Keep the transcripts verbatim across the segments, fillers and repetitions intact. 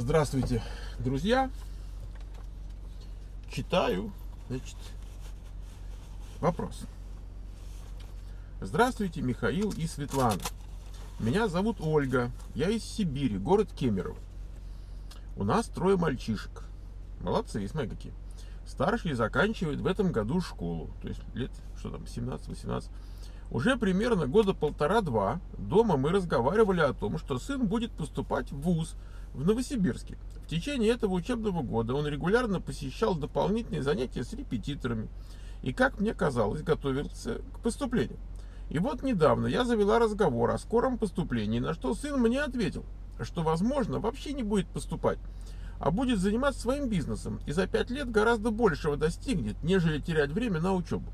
Здравствуйте, друзья. Читаю, значит, вопрос. Здравствуйте, Михаил и Светлана. Меня зовут Ольга. Я из Сибири, город Кемерово. У нас трое мальчишек. Молодцы, смотри какие. Старший заканчивает в этом году школу. То есть лет, что там, семнадцать-восемнадцать. Уже примерно года полтора-два дома мы разговаривали о том, что сын будет поступать в вуз в Новосибирске. В течение этого учебного года он регулярно посещал дополнительные занятия с репетиторами и, как мне казалось, готовился к поступлению. И вот недавно я завела разговор о скором поступлении, на что сын мне ответил, что, возможно, вообще не будет поступать, а будет заниматься своим бизнесом и за пять лет гораздо большего достигнет, нежели терять время на учебу.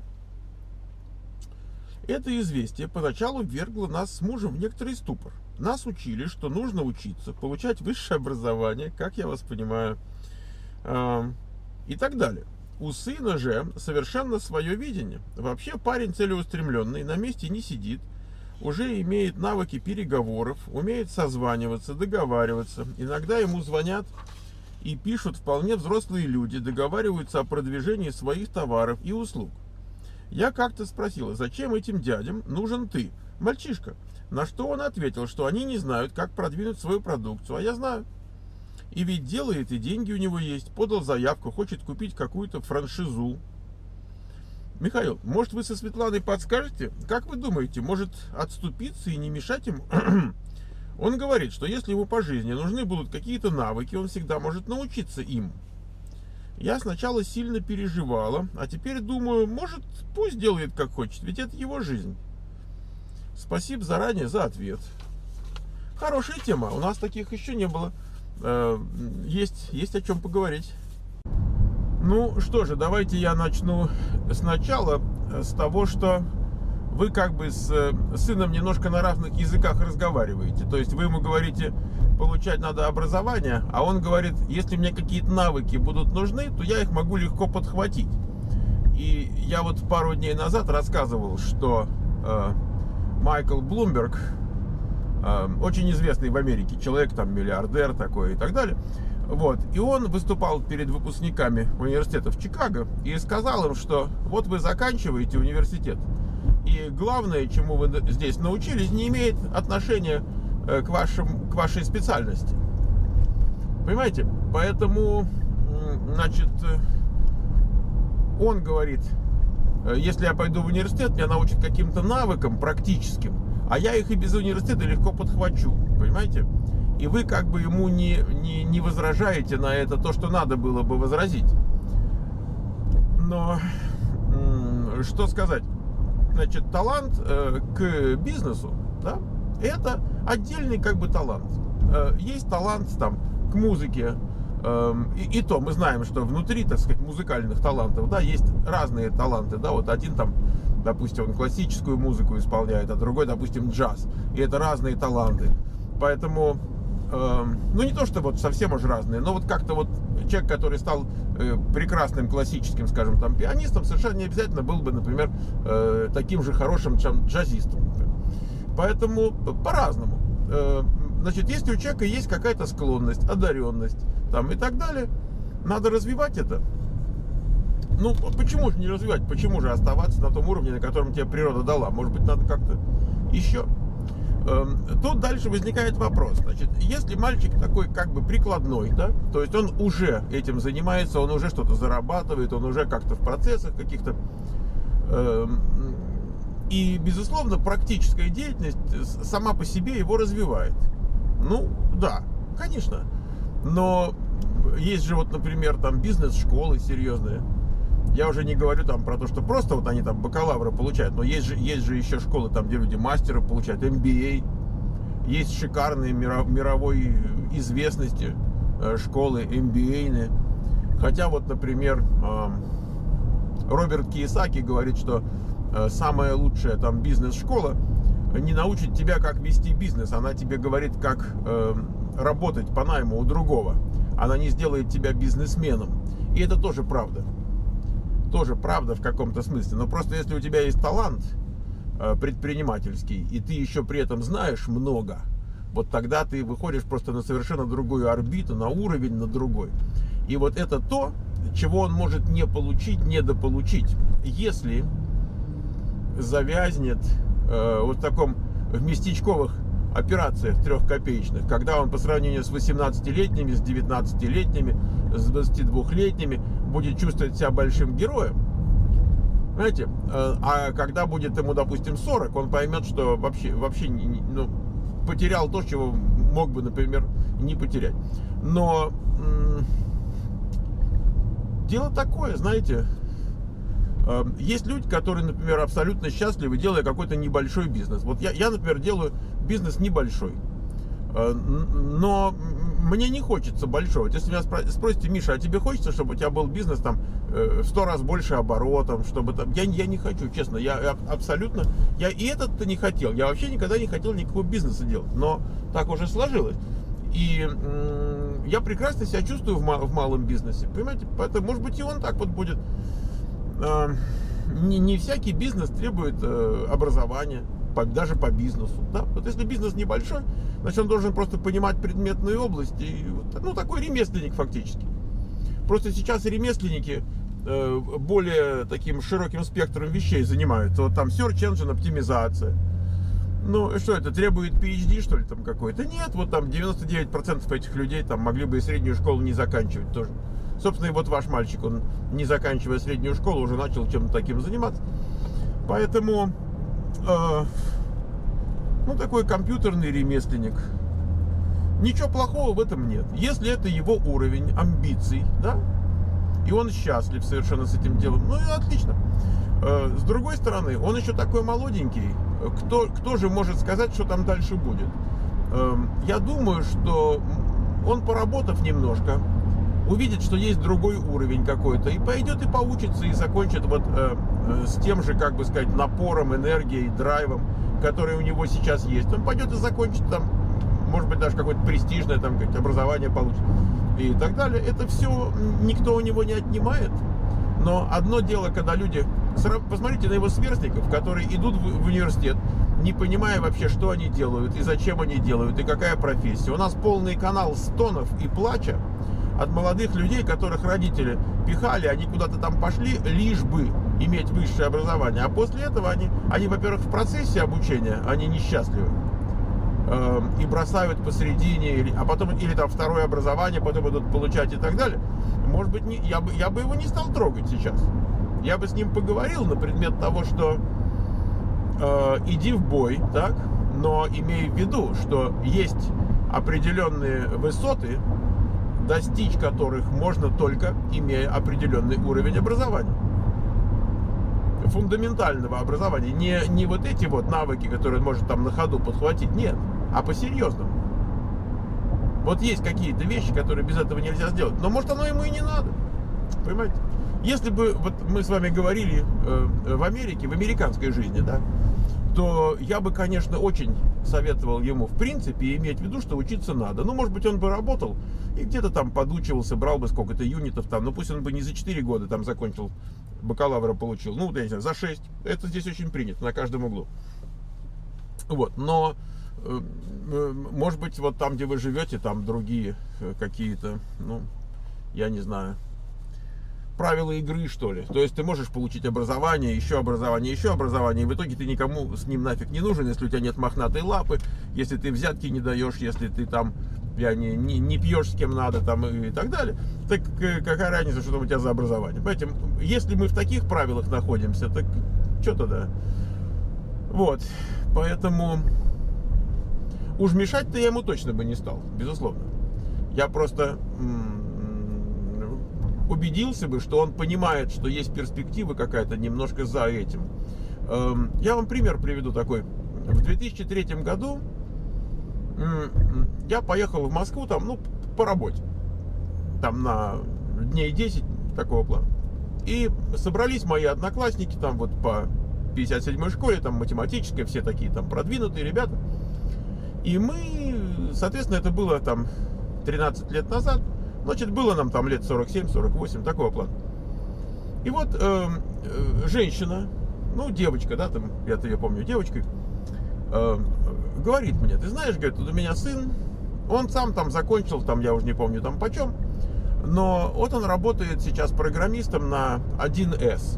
Это известие поначалу ввергло нас с мужем в некоторый ступор. Нас учили, что нужно учиться, получать высшее образование, как я вас понимаю, э, и так далее. У сына же совершенно свое видение. Вообще парень целеустремленный, на месте не сидит, уже имеет навыки переговоров, умеет созваниваться, договариваться. Иногда ему звонят и пишут вполне взрослые люди, договариваются о продвижении своих товаров и услуг. Я как-то спросила, зачем этим дядям нужен ты, мальчишка? На что он ответил, что они не знают, как продвинуть свою продукцию, а я знаю. И ведь делает, и деньги у него есть, подал заявку, хочет купить какую-то франшизу. Михаил, может вы со Светланой подскажете, как вы думаете, может отступиться и не мешать ему? Он говорит, что если ему по жизни нужны будут какие-то навыки, он всегда может научиться им. Я сначала сильно переживала, а теперь думаю, может, пусть делает как хочет, ведь это его жизнь. Спасибо заранее за ответ. Хорошая тема, у нас таких еще не было. Есть, есть о чем поговорить. Ну что же, давайте я начну сначала с того, что вы как бы с сыном немножко на разных языках разговариваете. То есть вы ему говорите, получать надо образование, а он говорит, если мне какие-то навыки будут нужны, то я их могу легко подхватить. И я вот пару дней назад рассказывал, что э, Майкл Блумберг, э, очень известный в Америке человек, там миллиардер такой и так далее, вот, и он выступал перед выпускниками университета в Чикаго и сказал им, что вот вы заканчиваете университет, и главное, чему вы здесь научились, не имеет отношения к, вашим, к вашей специальности. Понимаете? Поэтому, значит, он говорит, если я пойду в университет, меня научат каким-то навыкам практическим, а я их и без университета легко подхвачу. Понимаете? И вы как бы ему не, не, не возражаете на это то, что надо было бы возразить. Но, что сказать? Значит, талант э, к бизнесу, да, это отдельный как бы талант. Э, есть талант там к музыке, э, и, и то мы знаем, что внутри, так сказать, музыкальных талантов, да, есть разные таланты, да, вот один там, допустим, он классическую музыку исполняет, а другой, допустим, джаз, и это разные таланты. Поэтому, э, ну не то, что вот совсем уж разные, но вот как-то вот человек, который стал э, прекрасным классическим, скажем, там, пианистом, совершенно не обязательно был бы, например, э, таким же хорошим, чем джазистом. Поэтому по-разному. Э, значит, если у человека есть какая-то склонность, одаренность, там, и так далее, надо развивать это. Ну, почему же не развивать? Почему же оставаться на том уровне, на котором тебе природа дала? Может быть, надо как-то еще... Тут дальше возникает вопрос. Значит, если мальчик такой как бы прикладной, да, то есть он уже этим занимается, он уже что-то зарабатывает, он уже как-то в процессах каких-то, э, и, безусловно, практическая деятельность сама по себе его развивает. Ну, да, конечно. Но есть же вот, например, там бизнес-школы серьезные. Я уже не говорю там про то, что просто вот они там бакалавра получают, но есть же, есть же еще школы, там, где люди мастера получают, эм би эй. Есть шикарные мировой известности школы эм би эй-ные. Хотя вот, например, Роберт Кийосаки говорит, что самая лучшая там бизнес-школа не научит тебя, как вести бизнес. Она тебе говорит, как работать по найму у другого. Она не сделает тебя бизнесменом. И это тоже правда. Тоже правда в каком-то смысле. Но просто если у тебя есть талант предпринимательский, и ты еще при этом знаешь много, вот тогда ты выходишь просто на совершенно другую орбиту, на уровень, на другой. И вот это то, чего он может не получить, недополучить, если завязнет э, вот в таком, в местечковых операциях трехкопеечных, когда он по сравнению с восемнадцатилетними, с девятнадцатилетними, с двадцатидвухлетними будет чувствовать себя большим героем. Знаете, э, а когда будет ему, допустим, сорок, он поймет, что вообще, вообще не, ну, потерял то, чего мог бы, например, не потерять. Но м- дело такое, знаете, э, есть люди, которые, например, абсолютно счастливы, делая какой-то небольшой бизнес. Вот я, я например, делаю бизнес небольшой, э, но мне не хочется большого. Вот если меня спросите: Миша, а тебе хочется, чтобы у тебя был бизнес там в сто раз больше оборотом, чтобы там... Я, я не хочу, честно, я абсолютно... Я и этот-то не хотел. Я вообще никогда не хотел никакого бизнеса делать. Но так уже сложилось. И м- я прекрасно себя чувствую в, ма- в малом бизнесе. Понимаете? Поэтому, может быть, и он так вот будет. Э- не, не всякий бизнес требует э- образования. По, даже по бизнесу. Да? Вот если бизнес небольшой, значит, он должен просто понимать предметную область. И, ну, такой ремесленник фактически. Просто сейчас ремесленники э, более таким широким спектром вещей занимаются. Вот там search engine оптимизация. Ну, что это, требует пи эйч ди, что ли, там какой-то? Нет, вот там девяносто девять процентов этих людей там могли бы и среднюю школу не заканчивать тоже. Собственно, и вот ваш мальчик, он, не заканчивая среднюю школу, уже начал чем-то таким заниматься. Поэтому, э, ну, такой компьютерный ремесленник. Ничего плохого в этом нет. Если это его уровень амбиций, да, и он счастлив совершенно с этим делом, ну и отлично. С другой стороны, он еще такой молоденький. Кто, кто же может сказать, что там дальше будет? Я думаю, что он, поработав немножко, увидит, что есть другой уровень какой-то, и пойдет и поучится, и закончит вот э, с тем же, как бы сказать, напором, энергией, драйвом, который у него сейчас есть. Он пойдет и закончит там, может быть, даже какое-то престижное там, как, образование получит и так далее. Это все никто у него не отнимает. Но одно дело, когда люди... Посмотрите на его сверстников, которые идут в университет, не понимая вообще, что они делают, и зачем они делают, и какая профессия. У нас полный канал стонов и плача от молодых людей, которых родители пихали, они куда-то там пошли, лишь бы иметь высшее образование. А после этого они, они во-первых, в процессе обучения, они несчастливы. И бросают посередине, или, а потом, или там второе образование, потом идут получать и так далее. Может быть, не, я, бы, я бы его не стал трогать сейчас. Я бы с ним поговорил на предмет того, что э, иди в бой, так, но имей в виду, что есть определенные высоты, достичь которых можно только имея определенный уровень образования. Фундаментального образования. Не, не вот эти вот навыки, которые он может там на ходу подхватить, нет, а по-серьезному. Вот есть какие-то вещи, которые без этого нельзя сделать. Но может оно ему и не надо. Понимаете? Если бы вот мы с вами говорили э, в Америке, в американской жизни, да, то я бы, конечно, очень советовал ему, в принципе, иметь в виду, что учиться надо. Ну, может быть, он бы работал и где-то там подучивался, брал бы сколько-то юнитов там. Ну, пусть он бы не за четыре года там закончил, бакалавра получил. Ну, я не знаю, за шесть. Это здесь очень принято, на каждом углу. Вот, но... Может быть, вот там, где вы живете, там другие какие-то, ну, я не знаю, правила игры, что ли. То есть ты можешь получить образование, еще образование, еще образование, и в итоге ты никому с ним нафиг не нужен, если у тебя нет мохнатой лапы, если ты взятки не даешь, если ты там я не, не, не пьешь с кем надо там и так далее. Так какая разница, что там у тебя за образование? Понимаете, если мы в таких правилах находимся, так что тогда? Вот, поэтому... Уж мешать-то я ему точно бы не стал, безусловно. Я просто м- убедился бы, что он понимает, что есть перспектива какая-то немножко за этим. Эм, я вам пример приведу такой. В две тысячи третьем году м- я поехал в Москву там, ну, по работе. Там на дней десять такого плана. И собрались мои одноклассники там вот по пятьдесят седьмой школе, там математической, все такие там продвинутые ребята. И мы, соответственно, это было там тринадцать лет назад, значит, было нам там лет сорок семь сорок восемь, такого плана. И вот э, э, женщина, ну, девочка, да, там, я-то ее помню девочкой, э, говорит мне: ты знаешь, говорит, вот у меня сын, он сам там закончил, там я уже не помню там почем, но вот он работает сейчас программистом на один эс.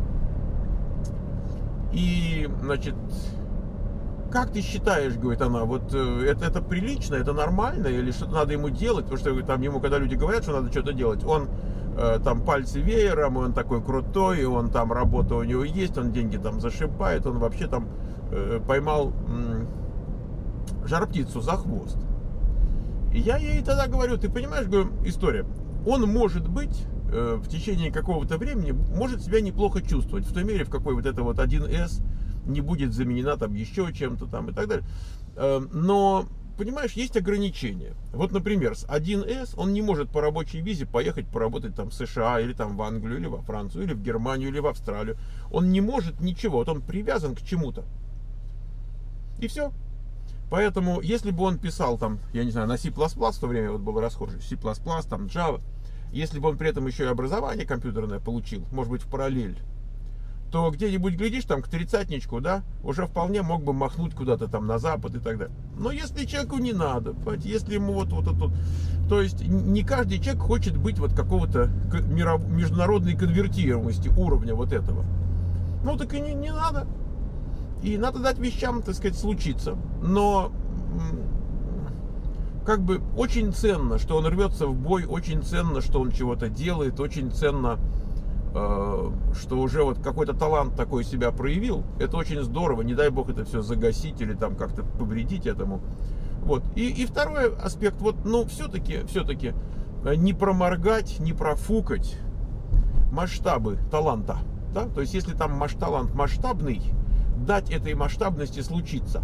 И, значит, как ты считаешь, говорит она, вот это, это прилично, это нормально, или что-то надо ему делать? Потому что там ему, когда люди говорят, что надо что-то делать, он э, там пальцы веером, он такой крутой, он там работа у него есть, он деньги там зашибает, он вообще там э, поймал м, жар-птицу за хвост. И я ей тогда говорю: ты понимаешь, говорю, история, он может быть э, в течение какого-то времени, может себя неплохо чувствовать, в той мере, в какой вот это вот один эс не будет заменена там еще чем-то там и так далее. Но, понимаешь, есть ограничения. Вот, например, с один эс он не может по рабочей визе поехать поработать там в США, или там в Англию, или во Францию, или в Германию, или в Австралию. Он не может ничего, вот он привязан к чему-то. И все. Поэтому, если бы он писал там, я не знаю, на C++, в то время вот был расхожий, C++, там Java, если бы он при этом еще и образование компьютерное получил, может быть, в параллель, то где-нибудь, глядишь, там к тридцатничку, да, уже вполне мог бы махнуть куда-то там на запад и так далее. Но если человеку не надо, понимаете, если ему вот вот это, то есть не каждый человек хочет быть вот какого-то международной конвертируемости уровня вот этого. Ну так и не, не надо. И надо дать вещам, так сказать, случиться. Но как бы очень ценно, что он рвется в бой, очень ценно, что он чего-то делает, очень ценно, что уже вот какой-то талант такой себя проявил. Это очень здорово. Не дай бог это все загасить или там как-то повредить этому. Вот. И, и второй аспект, вот, ну, все-таки, все-таки не проморгать, не профукать масштабы таланта. Да? То есть, если там маш, талант масштабный, дать этой масштабности случиться.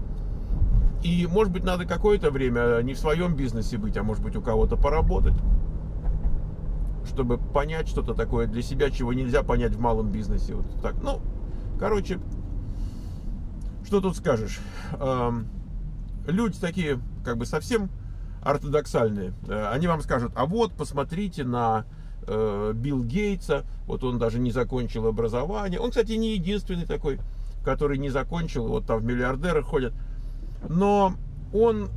И, может быть, надо какое-то время не в своем бизнесе быть, а может быть, у кого-то поработать, чтобы понять что-то такое для себя, чего нельзя понять в малом бизнесе. Вот так. Ну, короче, что тут скажешь? Эм, люди такие, как бы совсем ортодоксальные. Э, они вам скажут: а вот, посмотрите на э, Билл Гейтса. Вот он даже не закончил образование. Он, кстати, не единственный такой, который не закончил. Вот там в миллиардерах ходят. Но он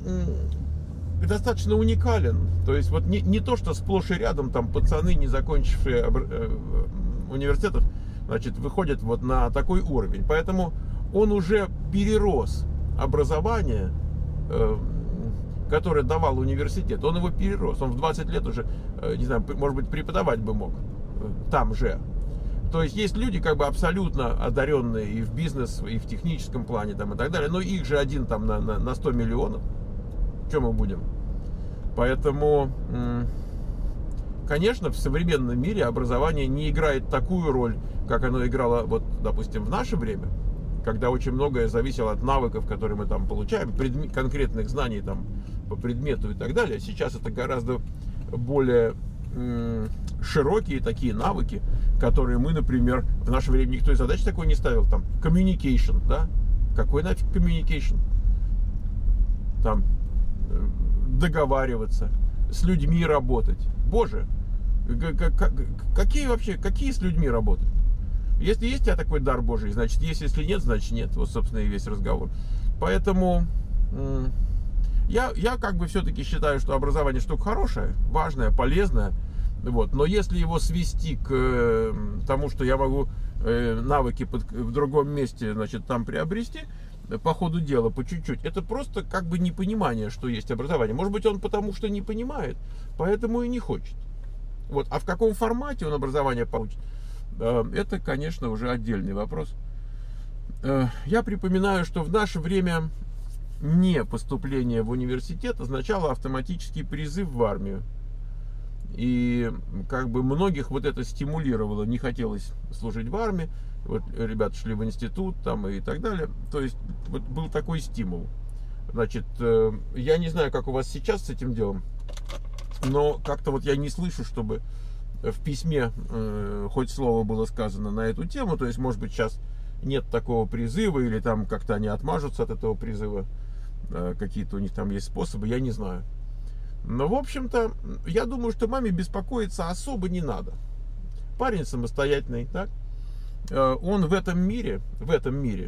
достаточно уникален. То есть вот не, не то, что сплошь и рядом там пацаны, не закончившие э, университетов, значит, выходят вот на такой уровень. Поэтому он уже перерос образование, э, которое давал университет. Он его перерос. Он в двадцать лет уже, э, не знаю, может быть, преподавать бы мог э, там же. То есть есть люди как бы абсолютно одаренные и в бизнес, и в техническом плане там, и так далее. Но их же один там на, на, на сто миллионов. Чем мы будем? Поэтому, конечно, в современном мире образование не играет такую роль, как оно играло, вот, допустим, в наше время, когда очень многое зависело от навыков, которые мы там получаем, предмет, конкретных знаний там по предмету и так далее. Сейчас это гораздо более м, широкие такие навыки, которые мы, например, в наше время никто и задач такой не ставил. Там, communication, да? Какой нафиг communication? Там, договариваться, с людьми работать. Боже, какие вообще, какие с людьми работать? Если есть у тебя такой дар Божий, значит есть, если нет, значит нет. Вот, собственно, и весь разговор. Поэтому я, я как бы все-таки считаю, что образование штука хорошая, важная, полезная. Вот. Но если его свести к тому, что я могу навыки в другом месте, значит, там приобрести, по ходу дела, по чуть-чуть, это просто как бы непонимание, что есть образование. Может быть, он потому что не понимает, поэтому и не хочет. Вот. А в каком формате он образование получит, это, конечно, уже отдельный вопрос. Я припоминаю, что в наше время не поступление в университет означало автоматический призыв в армию. И как бы многих вот это стимулировало, не хотелось служить в армии. Вот ребята шли в институт там и так далее. То есть вот был такой стимул. Значит, я не знаю, как у вас сейчас с этим делом, но как-то вот я не слышу, чтобы в письме э, хоть слово было сказано на эту тему. То есть, может быть, сейчас нет такого призыва, или там как-то они отмажутся от этого призыва. Э, какие-то у них там есть способы, я не знаю. Но, в общем-то, я думаю, что маме беспокоиться особо не надо. Парень самостоятельный, так? Он в этом мире, в этом мире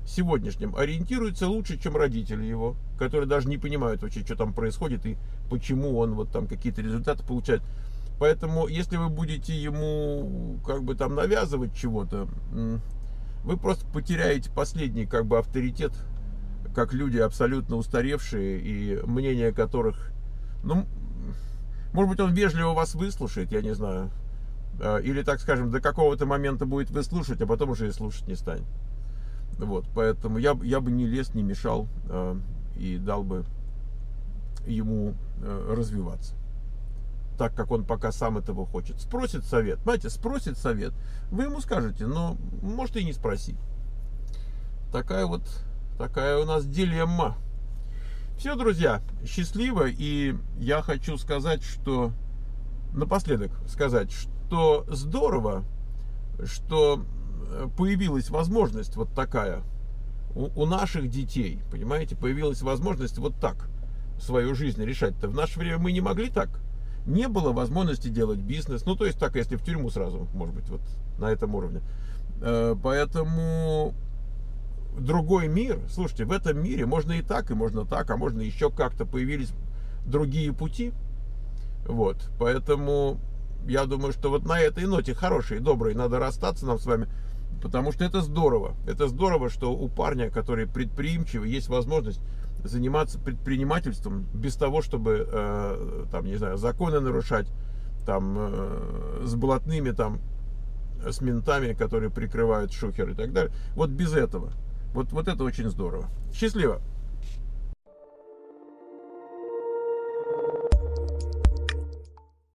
сегодняшнем ориентируется лучше, чем родители его, которые даже не понимают вообще, что там происходит и почему он вот там какие-то результаты получает. Поэтому, если вы будете ему как бы там навязывать чего-то, вы просто потеряете последний как бы авторитет, как люди абсолютно устаревшие и мнение которых, ну, может быть, он вежливо вас выслушает, я не знаю, или, так скажем, до какого-то момента будет выслушивать, а потом уже и слушать не станет. Вот, поэтому я, я бы не лез, не мешал э, и дал бы ему э, развиваться так, как он пока сам этого хочет. Спросит совет, понимаете, спросит совет, вы ему скажете, но может и не спросить. Такая вот, такая у нас дилемма. Все, друзья, счастливо, и я хочу сказать, что, напоследок сказать, что здорово, что появилась возможность вот такая у, у наших детей, понимаете, появилась возможность вот так свою жизнь решать-то. В наше время мы не могли так, не было возможности делать бизнес, ну то есть так, если в тюрьму сразу, может быть, вот на этом уровне. Поэтому другой мир, слушайте, в этом мире можно и так, и можно так, а можно еще как-то, появились другие пути, вот, поэтому я думаю, что вот на этой ноте хорошей, доброй надо расстаться нам с вами. Потому что это здорово. Это здорово, что у парня, который предприимчивый, есть возможность заниматься предпринимательством без того, чтобы, э, там, не знаю, законы нарушать, там, э, с блатными, там, с ментами, которые прикрывают шухер и так далее. Вот без этого. Вот, вот это очень здорово. Счастливо!